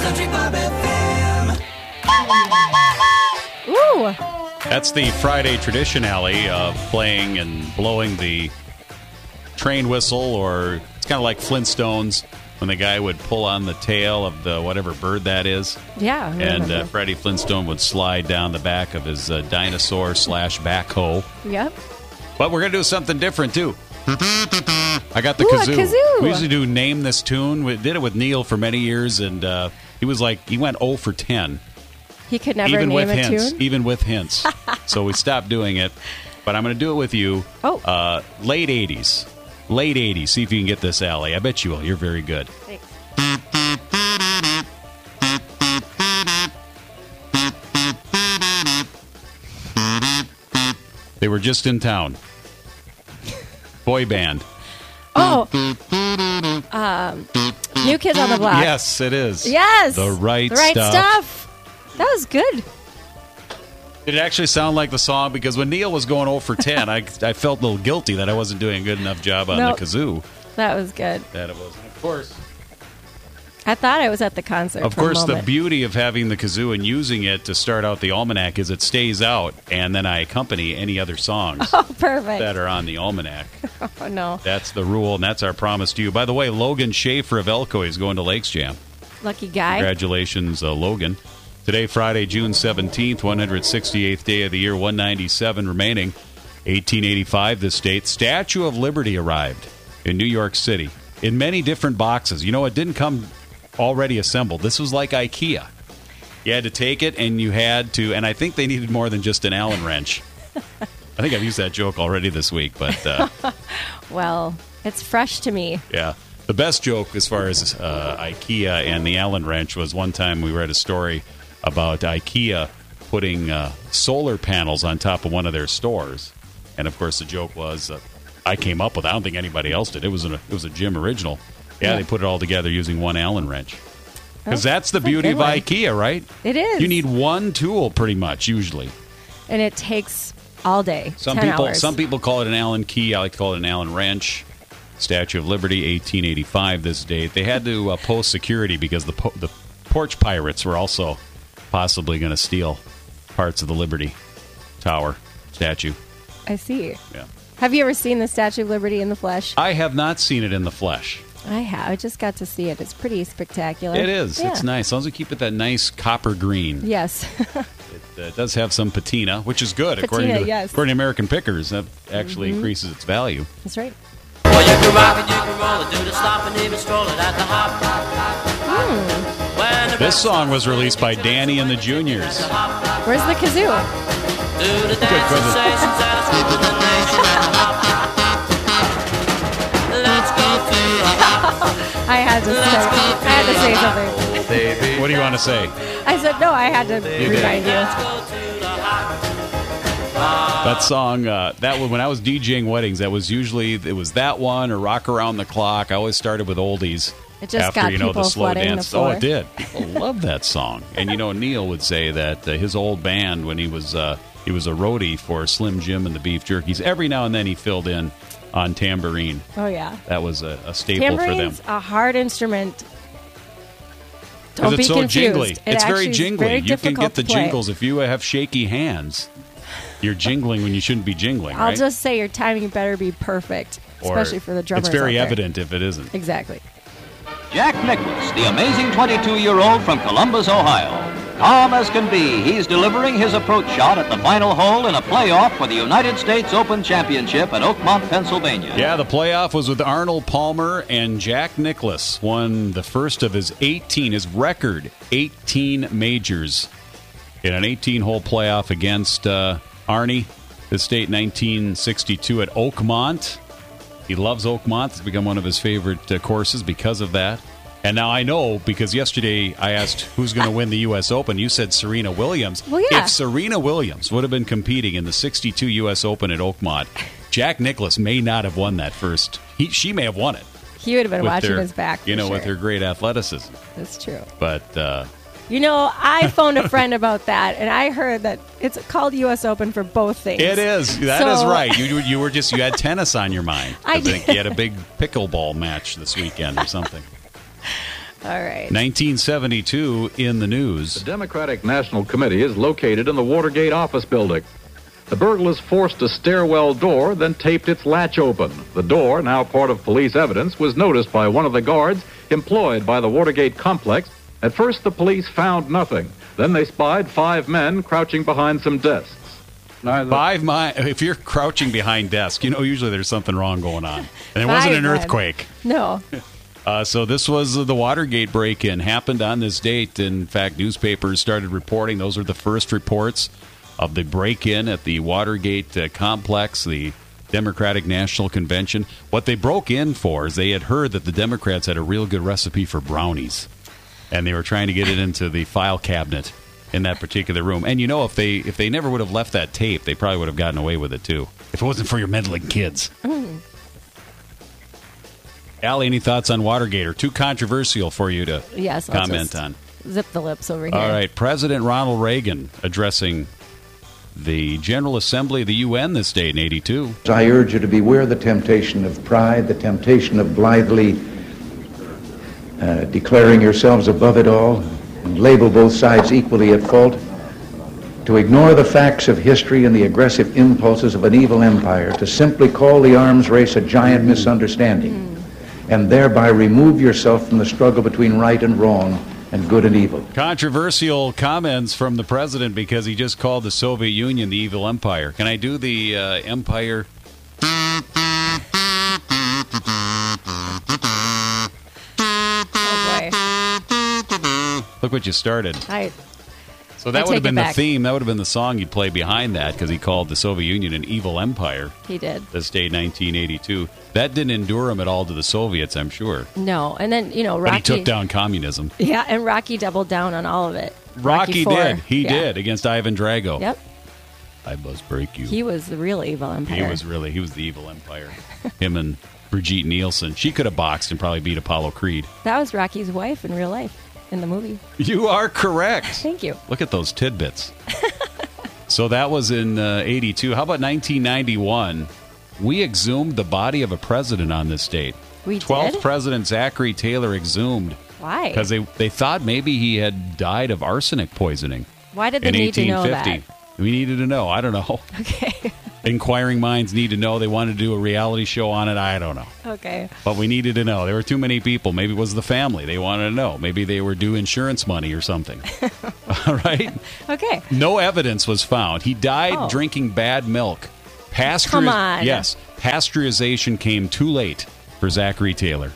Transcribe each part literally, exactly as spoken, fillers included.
Country Bob F M. Ooh. That's the Friday tradition, Allie, of playing and blowing the train whistle, or it's kind of like Flintstones when the guy would pull on the tail of the whatever bird that is. Yeah. I And uh, remember. Freddie Flintstone would slide down the back of his uh, dinosaur slash backhoe. Yep. But we're going to do something different, too. I got the Ooh, a kazoo. kazoo. We usually do Name This Tune. We did it with Neil for many years, and uh, he was like, he went oh for ten. He could never even name with a hints, tune. even with hints. So we stopped doing it, but I'm going to do it with you. Oh. Uh, late eighties. Late eighties. See if you can get this, Allie. I bet you will. You're very good. Thanks. They were just in town. Boy band. Oh. Um, New Kids on the Block. Yes, it is. Yes. The right, the right stuff. stuff. That was good. Did it actually sound like the song? Because when Neil was going oh for ten, I, I felt a little guilty that I wasn't doing a good enough job on Nope. the kazoo. That was good. That it wasn't. Of course. I thought I was at the concert. Of for course, a the moment. beauty of having the kazoo and using it to start out the almanac is it stays out, and then I accompany any other songs Oh, perfect. that are on the almanac. Oh, no. That's the rule, and that's our promise to you. By the way, Logan Schaefer of Elko is going to Lakes Jam. Lucky guy. Congratulations, uh, Logan. Today, Friday, June seventeenth, one hundred sixty-eighth day of the year, one ninety-seven remaining. eighteen eighty-five, this date. Statue of Liberty arrived in New York City in many different boxes. You know, it didn't come already assembled. This was like IKEA. You had to take it, and you had to, and I think they needed more than just an Allen wrench. I think I've used that joke already this week, but uh, Well, it's fresh to me. yeah. The best joke as far as uh, IKEA and the Allen wrench was one time we read a story about IKEA putting uh, solar panels on top of one of their stores. And, of course, the joke was, uh, I came up with it. I don't think anybody else did. It was, an, it was a Jim original. Yeah, Yeah. they put it all together using one Allen wrench. Because Oh, that's the that's a beauty good of one. IKEA, right? It is. You need one tool pretty much, usually. And it takes all day. Some ten people hours. some people call it an Allen key. I like to call it an Allen wrench. Statue of Liberty, eighteen eighty-five, this date. They had to uh, post security because the po- the porch pirates were also possibly going to steal parts of the Liberty Tower statue. I see. Yeah. Have you ever seen the Statue of Liberty in the flesh? I have not seen it in the flesh. I have. I just got to see it. It's pretty spectacular. It is. Yeah. It's nice. As long as we keep it that nice copper green. Yes. It uh, does have some patina, which is good. according Patina, to yes. according to American Pickers, that actually Mm-hmm. increases its value. That's right. Well, you can rock and you can roll it, do the stop and even stroll it at the hop. When the This song was released by Danny and the Juniors. Where's the kazoo? do the dance goodness. sensations and a skip in the nation and a hop. Let's go to the hop. I had to say, I had to say something. Baby. What do you want to say? I said, no, I had to did. remind you. Let's go to the hop. That song, uh, that was, when I was DJing weddings, that was usually, it was that one or Rock Around the Clock. I always started with oldies. It just after, got you know, the people slow flooding the dance. Oh, floor. it did. People love that song. And, you know, Neil would say that uh, his old band, when he was uh, he was a roadie for Slim Jim and the Beef Jerkies, every now and then he filled in on tambourine. Oh, yeah. That was a, a staple for them. Tambourine's a hard instrument. Because Don't it's be so confused. jingly. It It's very actually is jingly. very you can difficult get the to play. jingles. If you have shaky hands, you're jingling when you shouldn't be jingling, I'll right? just say your timing better be perfect, Or especially for the drummers. It's very out there. evident if it isn't. Exactly. Jack Nicklaus, the amazing twenty-two-year-old from Columbus, Ohio. Calm as can be, he's delivering his approach shot at the final hole in a playoff for the United States Open Championship at Oakmont, Pennsylvania. Yeah, the playoff was with Arnold Palmer, and Jack Nicklaus won the first of his eighteen, his record eighteen majors in an eighteen-hole playoff against uh, Arnie, the state nineteen sixty-two at Oakmont. He loves Oakmont. It's become one of his favorite uh, courses because of that. And now I know, because yesterday I asked who's going to win the U S Open. You said Serena Williams. Well, yeah. If Serena Williams would have been competing in the sixty-two U S Open at Oakmont, Jack Nicklaus may not have won that first. He, she may have won it. He would have been with watching their- his back. For You know, sure. with her great athleticism. That's true. But uh, You know, I phoned a friend about that, and I heard that it's called U S Open for both things. it is. That is So- right. You you were just you had tennis on your mind. I think did. you had a big pickleball match this weekend or something. All right. nineteen seventy-two in the news. The Democratic National Committee is located in the Watergate office building. The burglars forced a stairwell door, then taped its latch open. The door, now part of police evidence, was noticed by one of the guards employed by the Watergate complex. At first, the police found nothing. Then they spied five men crouching behind some desks. Neither Five mi- If you're crouching behind desk, you know usually there's something wrong going on. And it wasn't Five an men. earthquake. No. Uh, so this was the Watergate break-in. Happened on this date. In fact, newspapers started reporting. Those were the first reports of the break-in at the Watergate uh, complex, the Democratic National Convention. What they broke in for is they had heard that the Democrats had a real good recipe for brownies, and they were trying to get it into the file cabinet in that particular room. And you know, if they if they never would have left that tape, they probably would have gotten away with it too, if it wasn't for your meddling kids. Mm. Allie, any thoughts on Watergate? Or too controversial for you to Yes, I'll comment just on? Zip the lips over here. All right, President Ronald Reagan addressing the General Assembly of the U N this day in eighty-two. I urge you to beware the temptation of pride, the temptation of blithely uh, declaring yourselves above it all, and label both sides equally at fault, to ignore the facts of history and the aggressive impulses of an evil empire, to simply call the arms race a giant misunderstanding, and thereby remove yourself from the struggle between right and wrong and good and evil. Controversial comments from the president because he just called the Soviet Union the evil empire. Can I do the uh, empire? Oh, boy. Look what you started. I, So that I would have take it been the back. theme. That would have been the song you'd play behind that because he called the Soviet Union an evil empire he did. this day, nineteen eighty-two. That didn't endure him at all to the Soviets, I'm sure. No. And then, you know, But Rocky. he took down communism. Yeah, and Rocky doubled down on all of it. Rocky, four. did. He Yeah. did against Ivan Drago. Yep. I must break you. He was the real evil empire. He was really, he was the evil empire. Him and Brigitte Nielsen. She could have boxed and probably beat Apollo Creed. That was Rocky's wife in real life in the movie. You are correct. Thank you. Look at those tidbits. So that was in uh, eighty-two. How about nineteen ninety-one? We exhumed the body of a president on this date. We twelfth did? President Zachary Taylor exhumed Why? because they, they thought maybe he had died of arsenic poisoning Why did they in need to know eighteen fifty. that? We needed to know. I don't know. Okay. Inquiring minds need to know. They wanted to do a reality show on it. I don't know. Okay. But we needed to know. There were too many people. Maybe it was the family. They wanted to know. Maybe they were due insurance money or something. All right? Okay. No evidence was found. He died Oh. drinking bad milk. Pasteuriz- Come on. Yes. Pasteurization came too late for Zachary Taylor.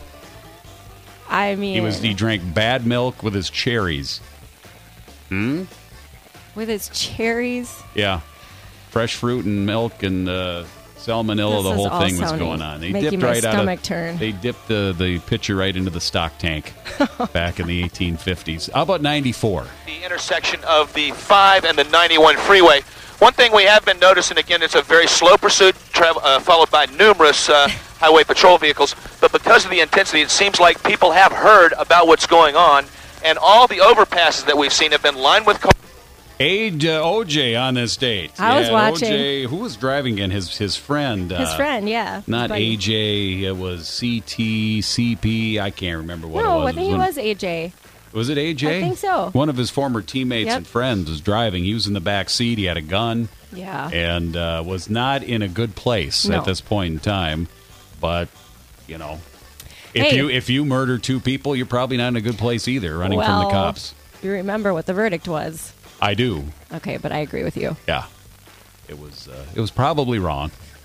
I mean, He was he drank bad milk with his cherries. Hmm? with his cherries. Yeah. Fresh fruit and milk and uh, salmonella, This the is all all thing was sounding- going on. They making dipped my right out stomach of turn. They dipped the, the pitcher right into the stock tank back in the eighteen fifties. How about ninety-four? The intersection of the five and the ninety-one freeway. One thing we have been noticing, again, it's a very slow pursuit, travel, uh, followed by numerous uh, highway patrol vehicles. But because of the intensity, it seems like people have heard about what's going on, and all the overpasses that we've seen have been lined with cars. Ade, uh, O J on this date. I was Yeah, watching. O J, who was driving again? His his friend. His uh, friend, yeah. Not Buddy. A J. It was C T, C P. I can't remember what No, it was. I think it one- was A J. Was it A J? I think so. One of his former teammates Yep. and friends was driving. He was in the back seat. He had a gun Yeah. and uh, was not in a good place No. at this point in time. But, you know, if Hey. you if you murder two people, you're probably not in a good place either, running from Well, the cops. You remember what the verdict was. I do. Okay, but I agree with you. Yeah. It was uh, it was probably wrong.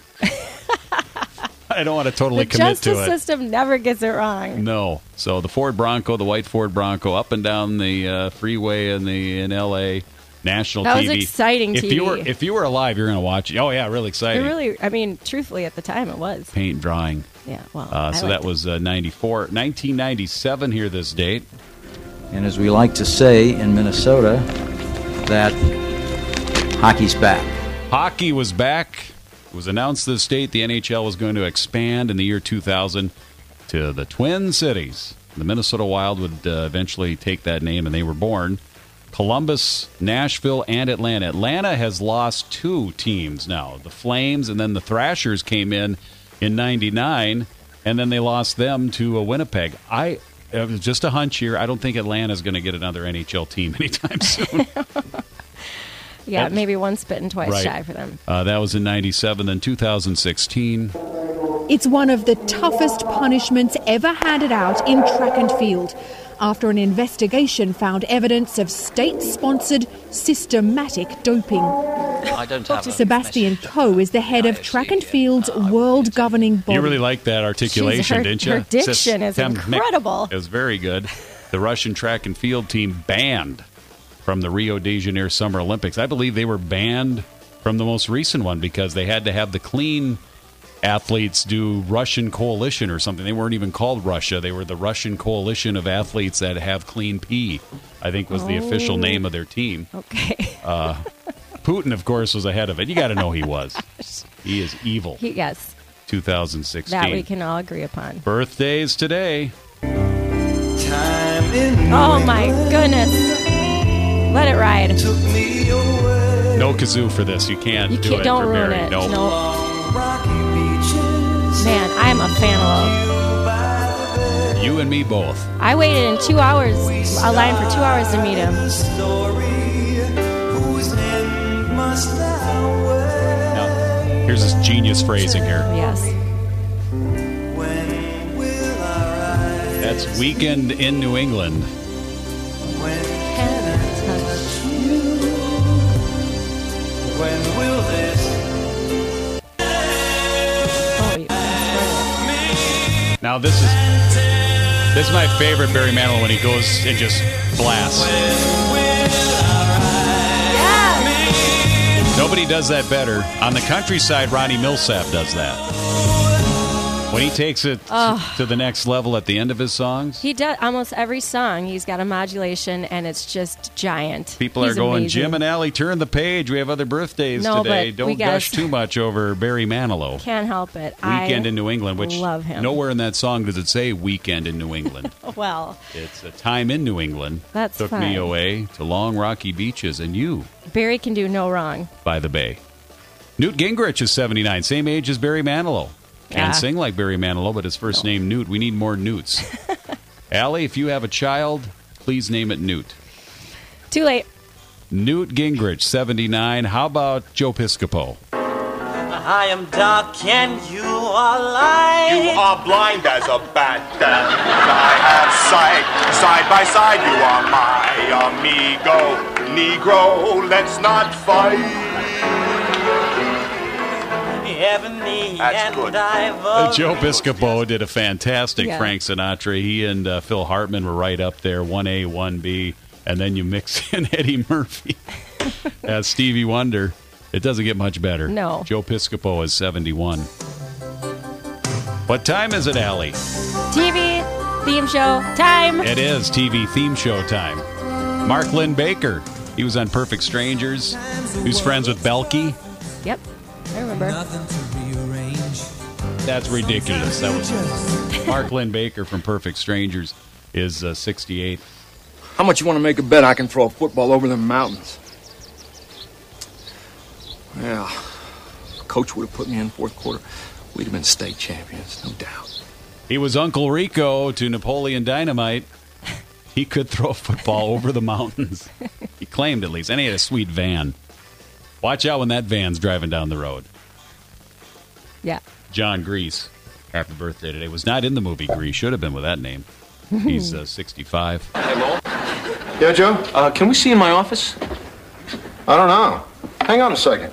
I don't want to totally The commit justice to it. system never gets it wrong. No. So the Ford Bronco, the white Ford Bronco, up and down the uh, freeway in the in L A national That T V. was exciting if T V. you were if you were alive, you're going to watch it. Oh yeah, really It exciting. really, I mean, truthfully, at the time, it was. Paint drying. Yeah, well. Uh, I so liked that was uh, ninety-four, nineteen ninety-seven here this date. And as we like to say in Minnesota, that hockey's back. Hockey was back. It was announced this date the N H L was going to expand in the year two thousand to the Twin Cities. The Minnesota Wild would uh, eventually take that name, and they were born. Columbus, Nashville, and Atlanta. Atlanta has lost two teams now. The Flames and then the Thrashers came in in ninety-nine, and then they lost them to uh, Winnipeg. I it was just a hunch here. I don't think Atlanta's going to get another N H L team anytime soon. Yeah, That's, maybe once bitten, twice right. shy for them. Uh, that was in ninety-seven. Then two thousand sixteen. It's one of the toughest punishments ever handed out in track and field, after an investigation found evidence of state-sponsored systematic doping. I don't have Sebastian Coe is the head of track and field's world governing body. You really liked that articulation, Jeez, her, didn't you? Her diction is Systemic. incredible. It was very good. The Russian track and field team banned from the Rio de Janeiro Summer Olympics. I believe they were banned from the most recent one because they had to have the clean athletes do Russian coalition or something. They weren't even called Russia. They were the Russian coalition of athletes that have clean pee, I think was the Oh. official name of their team. Okay. Uh, Putin, of course, was ahead of it. You got to know he was. He is evil. He, yes, two thousand sixteen. that we can all agree upon. Birthdays today. Oh, my goodness. Let it ride. No kazoo for this. You can't You do can't, it don't for ruin Barry. it. No. No. Man, I'm a fan of You and me both. I waited in two hours, a line for two hours to meet him. Now, here's this genius phrasing here. Yes. That's Weekend in New England. Now this is this is my favorite Barry Manilow when he goes and just blasts. Nobody does that better. On the countryside, Ronnie Millsap does that. When he takes it Oh. to the next level at the end of his songs, He does almost every song. He's got a modulation, and it's just giant. people He's are going, amazing. Jim and Allie, turn the page. We have other birthdays No, today. but we Don't gotta gush s- too much over Barry Manilow. Can't help it. Weekend I in New England, which love him. nowhere in that song does it say Weekend in New England. Well, It's a time in New England. That's Took me fine. away to long rocky beaches and you Barry can do no wrong. by the bay. Newt Gingrich is seventy-nine, same age as Barry Manilow. Can't Yeah. sing like Barry Manilow, but his first name Newt. We need more Newts. Allie, if you have a child, please name it Newt. Too late. Newt Gingrich, seventy-nine. How about Joe Piscopo? I am dark and you are light. You are blind as a bat, and I have sight. Side by side, you are my amigo. Negro, let's not fight. Ebony That's and good. Uh, ivory. Joe Piscopo did a fantastic Yeah. Frank Sinatra. He and uh, Phil Hartman were right up there, one A, one B. And then you mix in Eddie Murphy as Stevie Wonder. It doesn't get much better. No. Joe Piscopo is seventy-one. What time is it, Allie? T V theme show time. It is T V theme show time. Mark Lynn Baker. He was on Perfect Strangers. He was friends with Belky. Yep, I remember. That's ridiculous. That was Mark Lynn Baker from Perfect Strangers is uh, sixty-eight. How much you want to make a bet I can throw a football over the mountains? Yeah, coach would have put me in fourth quarter. We'd have been state champions, no doubt. He was Uncle Rico to Napoleon Dynamite. He could throw a football over the mountains. He claimed, at least. And he had a sweet van. Watch out when that van's driving down the road. Yeah. John Grease, happy birthday today. Was not in the movie Grease. Should have been with that name. He's uh, sixty-five. Hey, Lowell. Yeah, Joe? Uh, can we see in my office? I don't know. Hang on a second.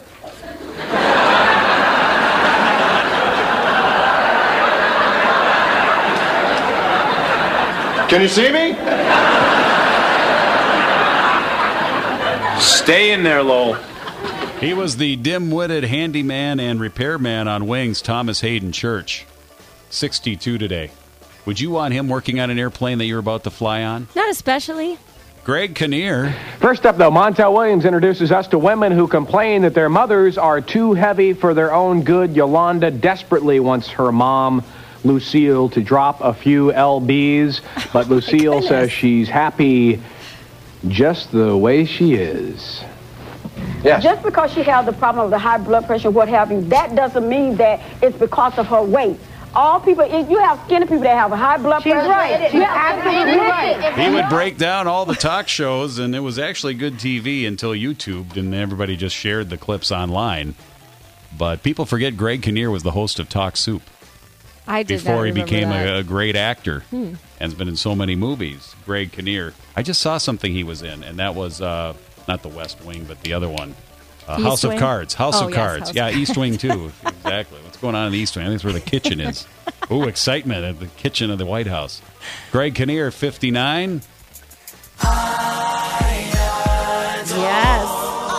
Can you see me? Stay in there, Lowell. He was the dim-witted handyman and repairman on Wings, Thomas Hayden Church. sixty-two today. Would you want him working on an airplane that you're about to fly on? Not especially. Greg Kinnear. First up, though, Montel Williams introduces us to women who complain that their mothers are too heavy for their own good. Yolanda desperately wants her mom, Lucille, to drop a few L Bs, but Lucille says she's happy just the way she is. Yes. Just because she has the problem of the high blood pressure, what have you, that doesn't mean that it's because of her weight. all people, if you have skinny people that have a high blood pressure. She's right. She's You have absolutely right. He would break down all the talk shows, and it was actually good T V until YouTubed, and everybody just shared the clips online. But people forget Greg Kinnear was the host of Talk Soup. I did Before not he remember became that. a, a great actor. Hmm. And has been in so many movies. Greg Kinnear. I just saw something he was in, and that was uh, not The West Wing, but the other one. Uh, East House Wing? of Cards. House Oh, of yes, Cards. House yeah, of East Wing, too. Exactly. What's going on in the East Wing? I think that's where the kitchen is. Ooh, excitement at the kitchen of the White House. Greg Kinnear, fifty-nine. Yes.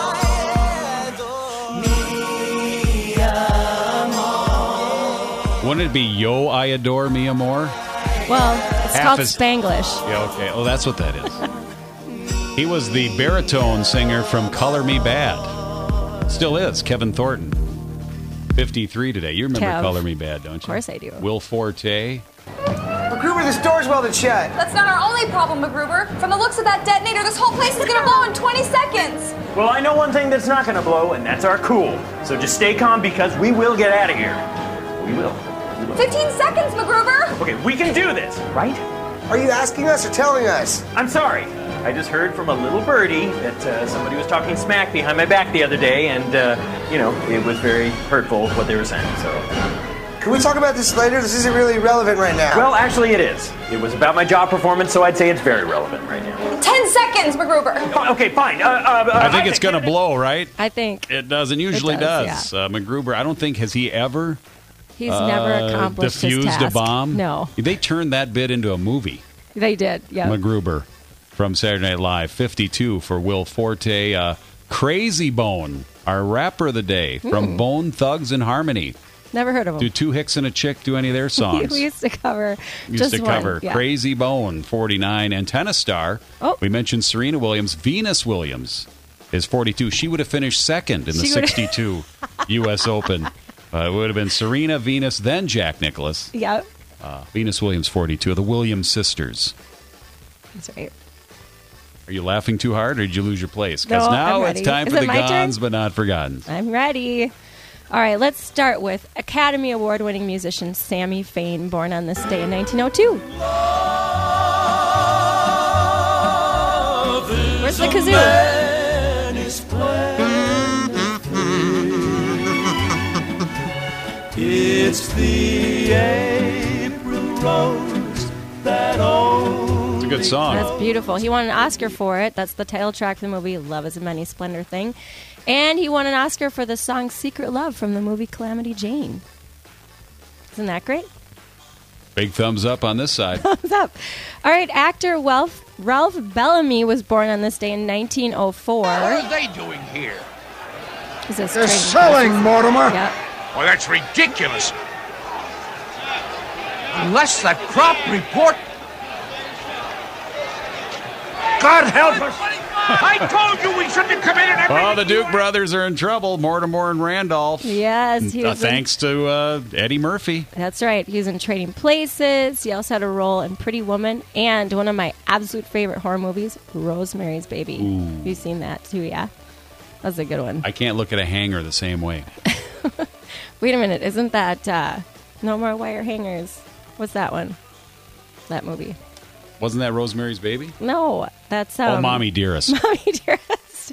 Wouldn't it be Yo, I Adore Me More? Well, it's Half called as- Spanglish. Yeah, okay. Oh, that's what that is. He was the baritone singer from Color Me Bad. Still is, Kevin Thornton. fifty-three today. You remember Kev. Color Me Bad, don't you? Of course I do. Will Forte. MacGruber, this door's welded shut. That's not our only problem, MacGruber. From the looks of that detonator, this whole place is gonna blow in twenty seconds. Well, I know one thing that's not going to blow, and that's our cool. So just stay calm because we will get out of here. We will. We will. fifteen seconds, MacGruber. Okay, we can do this, right? Are you asking us or telling us? I'm sorry. I just heard from a little birdie that uh, somebody was talking smack behind my back the other day, and, uh, you know, it was very hurtful what they were saying, so... Can we talk about this later? This isn't really relevant right now. Well, actually it is. It was about my job performance, so I'd say it's very relevant right now. Ten seconds, MacGruber. Oh, okay, fine. Uh, uh, uh, I think it's going to blow, right? I think. It doesn't. Usually It does, does. Uh, MacGruber, I don't think, has he ever... He's uh, never accomplished his defused task. a bomb? No. They turned that bit into a movie. They did, yeah. MacGruber from Saturday Night Live. fifty-two for Will Forte. Uh, Crazy Bone, our rapper of the day from Hmm. Bone Thugs and Harmony. Never heard of him. Do Two Hicks and a Chick do any of their songs? we used to cover Used just to one, cover yeah. Crazy Bone, forty-nine. And Tennis Star, Oh. we mentioned Serena Williams. Venus Williams is forty-two. She would have finished second in the She would've- sixty-two U S Open. Uh, it would have been Serena, Venus, then Jack Nicklaus. Yep, Uh, Venus Williams, forty-two. The Williams sisters. that's right. Are you laughing too hard, or did you lose your place? Because No, now I'm it's ready. time Is for it the my turn? Gons, but not forgotten. I'm ready. All right, let's start with Academy Award-winning musician Sammy Fain, born on this day in nineteen oh two. Where's the kazoo? It's the April rose that old. It's a good song. That's beautiful. He won an Oscar for it. That's the title track for the movie Love is a Many Splendor Thing. And he won an Oscar for the song Secret Love from the movie Calamity Jane. Isn't that great? Big thumbs up on this side. Thumbs up. All right, actor Ralph, Ralph Bellamy was born on this day in nineteen oh four. What are they doing here? Is this They're trading selling, places? Mortimer. Yep. Well, that's ridiculous. Unless that crop report... God help us! I told you we shouldn't have come in and everything. Oh, the Duke brothers are in trouble. Mortimer and Randolph. Yes, he Uh, was in- thanks to uh, Eddie Murphy. That's right. He was in Trading Places. He also had a role in Pretty Woman and one of my absolute favorite horror movies, Rosemary's Baby. Ooh. Have you seen that too? Yeah, that's a good one. I can't look at a hanger the same way. Wait a minute, isn't that uh, No More Wire Hangers? What's that one? That movie? Wasn't that Rosemary's Baby? No, that's um, oh, Mommy Dearest. Mommy Dearest.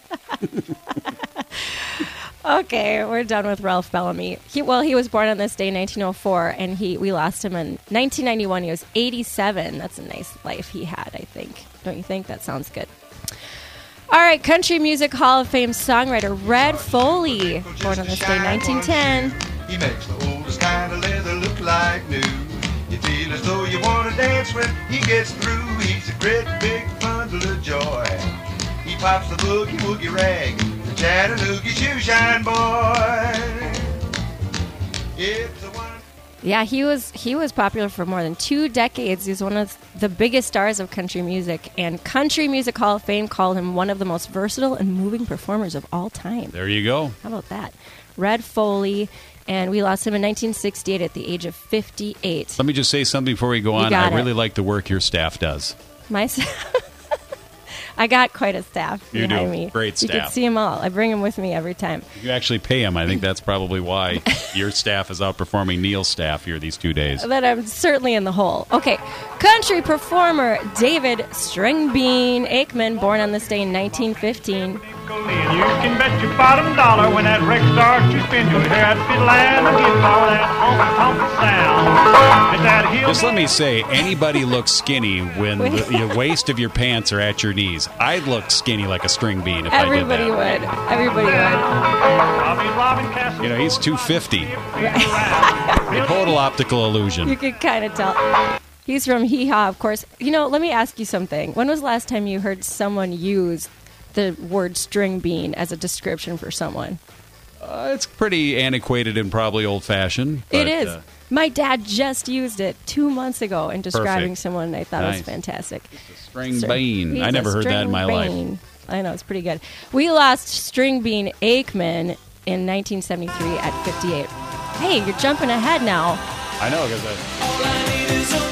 Okay, we're done with Ralph Bellamy. He, well, he was born on this day in nineteen oh four, and he we lost him in nineteen ninety-one. He was eighty-seven. That's a nice life he had, I think. Don't you think? That sounds good. All right, Country Music Hall of Fame songwriter Red Foley, born on this day, nineteen ten. He makes the oldest kind of leather look like new. You feel as though you want to dance when he gets through. He's a great big bundle of joy. He pops the boogie woogie rag, the Chattanooga shoe shine boy. It's the one. Yeah, he was he was popular for more than two decades. He's one of the biggest stars of country music, and Country Music Hall of Fame called him one of the most versatile and moving performers of all time. There you go. How about that? Red Foley, and we lost him in nineteen sixty-eight at the age of fifty-eight. Let me just say something before we go You on. got I it. really like the work your staff does. My, I got quite a staff You behind do. me. Great You staff. can see them all. I bring them with me every time. You actually pay him. I think that's probably why your staff is outperforming Neil's staff here these two days. That I'm certainly in the hole. Okay, country performer David Stringbean Aikman, born on this day in nineteen fifteen. You can bet your bottom dollar when that wreck starts, you spin your head, fiddle and a guitar, that honky tonk sound. At that hill. Just let me say, anybody looks skinny when the, the waist of your pants are at your knees. I'd look skinny like a string bean if Everybody I did that. would. Everybody would. You know, he's two fifty. Total optical illusion. You could kind of tell. He's from Hee Haw, of course. You know, let me ask you something. When was the last time you heard someone use the word string bean as a description for someone? Uh, it's pretty antiquated and probably old-fashioned. It but, is. Uh, My dad just used it two months ago in describing Perfect. someone, and I thought it Nice. was fantastic. string Str- bean. He's I a never heard that in string my life. bean. I know, it's pretty good. We lost String Bean Aikman in nineteen seventy-three at fifty-eight. Hey, you're jumping ahead now. I know, because I...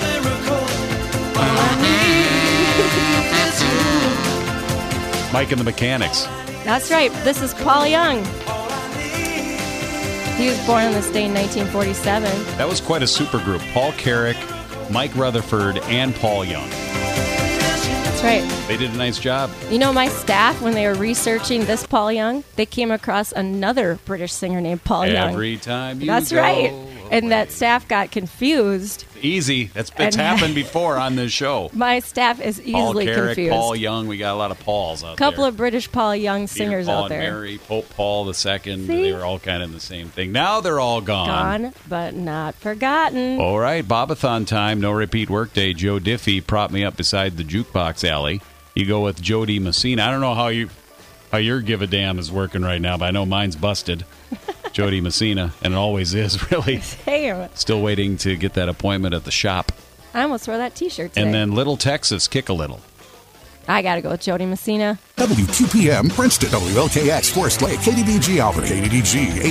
Mike and the Mechanics. That's right. This is Paul Young. He was born on this day in nineteen forty-seven. That was quite a supergroup. Paul Carrick, Mike Rutherford, and Paul Young. That's right. They did a nice job. You know, my staff, when they were researching this Paul Young, they came across another British singer named Paul Young. Every time you That's go right. And that staff got confused. Easy. That's it's And- happened before on this show. My staff is Paul easily Carrick, confused. Paul Young. We got a lot of Pauls out couple there. of British Paul Young Peter, singers Paul out and there. Mary, Pope Paul the Second. See? They were all kind of in the same thing. Now they're all gone. Gone, but not forgotten. All right, Bobathon time. No repeat workday. Joe Diffie propped me up beside the jukebox alley. You go with Jody Messina. I don't know how you how your give a damn is working right now, but I know mine's busted. Jody Messina, and it always is, really. Damn. Still waiting to get that appointment at the shop. I almost wore that T-shirt today. And then Little Texas, Kick a Little. I got to go with Jody Messina. W Q P M, Princeton, W L K X, Forest Lake, K D B G, Albany, K D D G.